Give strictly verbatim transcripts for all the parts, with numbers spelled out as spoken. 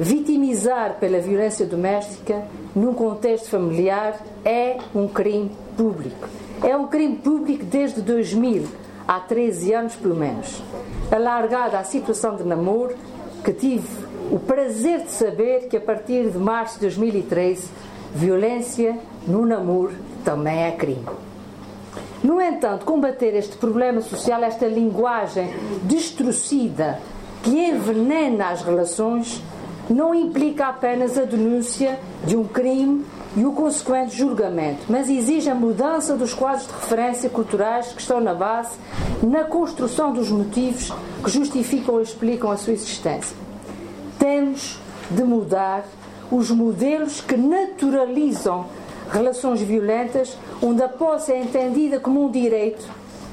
Vitimizar pela violência doméstica num contexto familiar é um crime público. É um crime público desde dois mil, há treze anos pelo menos. Alargada à situação de namoro, que tive o prazer de saber que a partir de março de dois mil e treze, violência no namoro também é crime. No entanto, combater este problema social, esta linguagem distorcida que envenena as relações, não implica apenas a denúncia de um crime e o consequente julgamento, mas exige a mudança dos quadros de referência culturais que estão na base, na construção dos motivos que justificam ou explicam a sua existência. Temos de mudar os modelos que naturalizam relações violentas, onde a posse é entendida como um direito,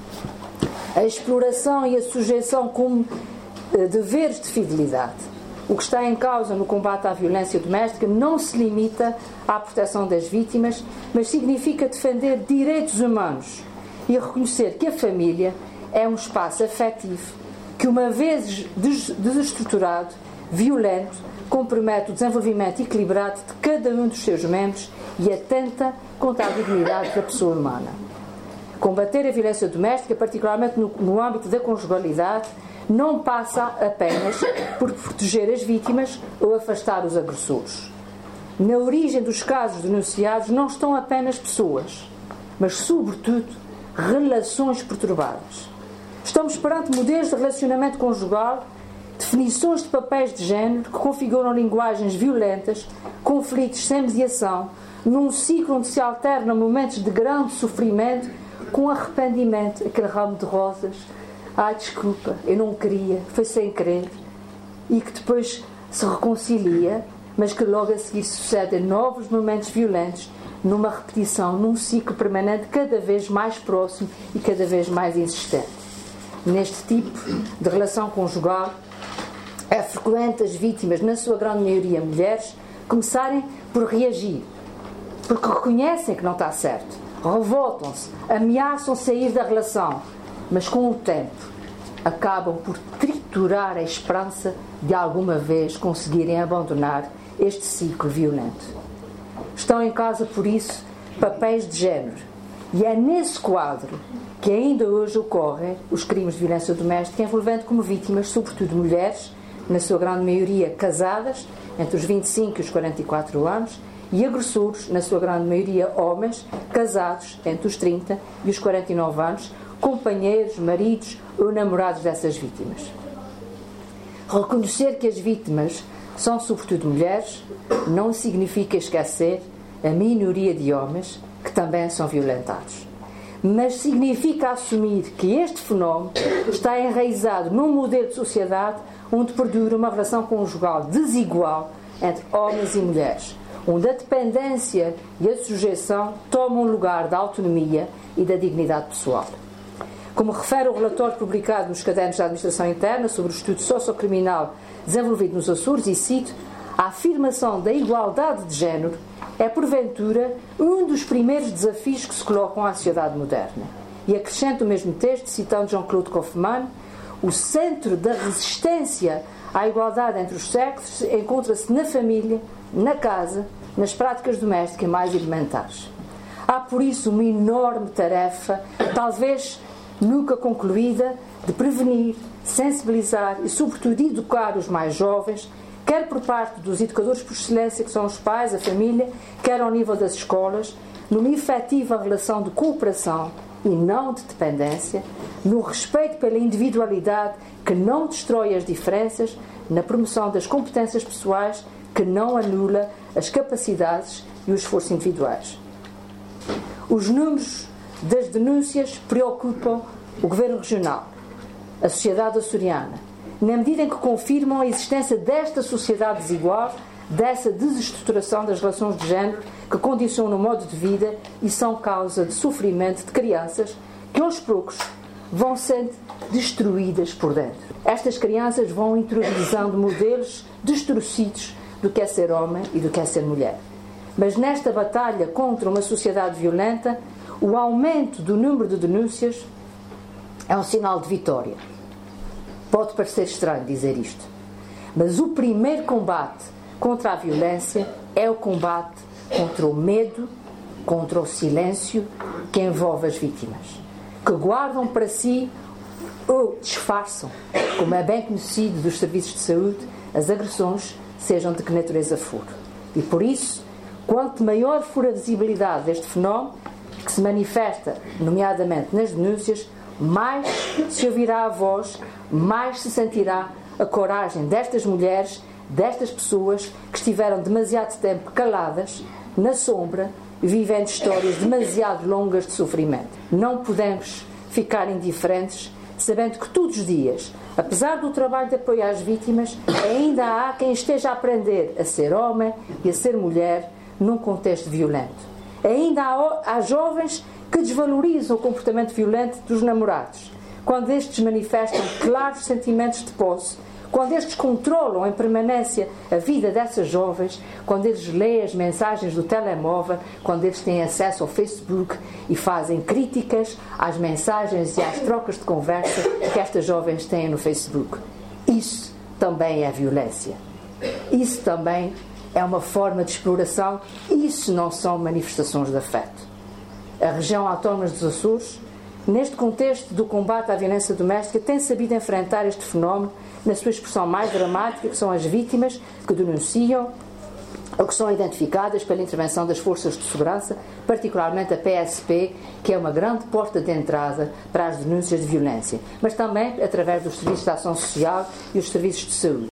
a exploração e a sujeição como uh, deveres de fidelidade. O que está em causa no combate à violência doméstica não se limita à proteção das vítimas, mas significa defender direitos humanos e reconhecer que a família é um espaço afetivo que, uma vez desestruturado, violento, compromete o desenvolvimento equilibrado de cada um dos seus membros e atenta contra a dignidade da pessoa humana. Combater a violência doméstica, particularmente no, no âmbito da conjugalidade, não passa apenas por proteger as vítimas ou afastar os agressores. Na origem dos casos denunciados não estão apenas pessoas, mas, sobretudo, relações perturbadas. Estamos perante modelos de relacionamento conjugal, definições de papéis de género que configuram linguagens violentas, conflitos sem mediação, num ciclo onde se alternam momentos de grande sofrimento com arrependimento, aquele ramo de rosas, ah, desculpa, eu não queria, foi sem querer, e que depois se reconcilia, mas que logo a seguir sucedem novos momentos violentos, numa repetição, num ciclo permanente cada vez mais próximo e cada vez mais insistente. Neste tipo de relação conjugal, é frequente as vítimas, na sua grande maioria mulheres, começarem por reagir, porque reconhecem que não está certo, revoltam-se, ameaçam sair da relação, mas com o tempo acabam por triturar a esperança de alguma vez conseguirem abandonar este ciclo violento. Estão em causa, por isso, papéis de género, e é nesse quadro que ainda hoje ocorrem os crimes de violência doméstica, envolvendo como vítimas, sobretudo mulheres, na sua grande maioria casadas, entre os vinte e cinco e os quarenta e quatro anos, e agressores, na sua grande maioria homens, casados entre os trinta e os quarenta e nove anos, companheiros, maridos ou namorados dessas vítimas. Reconhecer que as vítimas são sobretudo mulheres não significa esquecer a minoria de homens que também são violentados, mas significa assumir que este fenómeno está enraizado num modelo de sociedade onde perdura uma relação conjugal desigual entre homens e mulheres, onde a dependência e a sujeição tomam lugar da autonomia e da dignidade pessoal. Como refere o relatório publicado nos Cadernos da Administração Interna sobre o estudo sociocriminal desenvolvido nos Açores, e cito, a afirmação da igualdade de género é, porventura, um dos primeiros desafios que se colocam à sociedade moderna. E acrescenta o mesmo texto, citando Jean-Claude Kaufmann, o centro da resistência à igualdade entre os sexos encontra-se na família, na casa, nas práticas domésticas mais elementares. Há, por isso, uma enorme tarefa, talvez nunca concluída, de prevenir, sensibilizar e, sobretudo, educar os mais jovens, quer por parte dos educadores por excelência, que são os pais, a família, quer ao nível das escolas, numa efetiva relação de cooperação e não de dependência, no respeito pela individualidade que não destrói as diferenças, na promoção das competências pessoais que não anula as capacidades e o esforço individuais. Os números das denúncias preocupam o Governo Regional, a sociedade açoriana, na medida em que confirmam a existência desta sociedade desigual, dessa desestruturação das relações de género que condicionam o modo de vida e são causa de sofrimento de crianças que, aos poucos, vão sendo destruídas por dentro. Estas crianças vão interiorizando modelos distorcidos do que é ser homem e do que é ser mulher. Mas nesta batalha contra uma sociedade violenta, o aumento do número de denúncias é um sinal de vitória. Pode parecer estranho dizer isto, mas o primeiro combate contra a violência é o combate contra o medo, contra o silêncio que envolve as vítimas, que guardam para si ou disfarçam, como é bem conhecido dos serviços de saúde, as agressões, sejam de que natureza for. E por isso, quanto maior for a visibilidade deste fenómeno, que se manifesta, nomeadamente nas denúncias, mais se ouvirá a voz, mais se sentirá a coragem destas mulheres, destas pessoas que estiveram demasiado tempo caladas, na sombra, vivendo histórias demasiado longas de sofrimento. Não podemos ficar indiferentes, sabendo que todos os dias, apesar do trabalho de apoio às vítimas, ainda há quem esteja a aprender a ser homem e a ser mulher num contexto violento. Ainda há, há jovens que desvalorizam o comportamento violento dos namorados, quando estes manifestam claros sentimentos de posse, quando estes controlam em permanência a vida dessas jovens, quando eles leem as mensagens do telemóvel, quando eles têm acesso ao Facebook e fazem críticas às mensagens e às trocas de conversa que estas jovens têm no Facebook. Isso também é violência. Isso também é uma forma de exploração. Isso não são manifestações de afeto. A região autónoma dos Açores, neste contexto do combate à violência doméstica, tem sabido enfrentar este fenómeno na sua expressão mais dramática, que são as vítimas que denunciam ou que são identificadas pela intervenção das forças de segurança, particularmente a P S P, que é uma grande porta de entrada para as denúncias de violência, mas também através dos serviços de ação social e os serviços de saúde.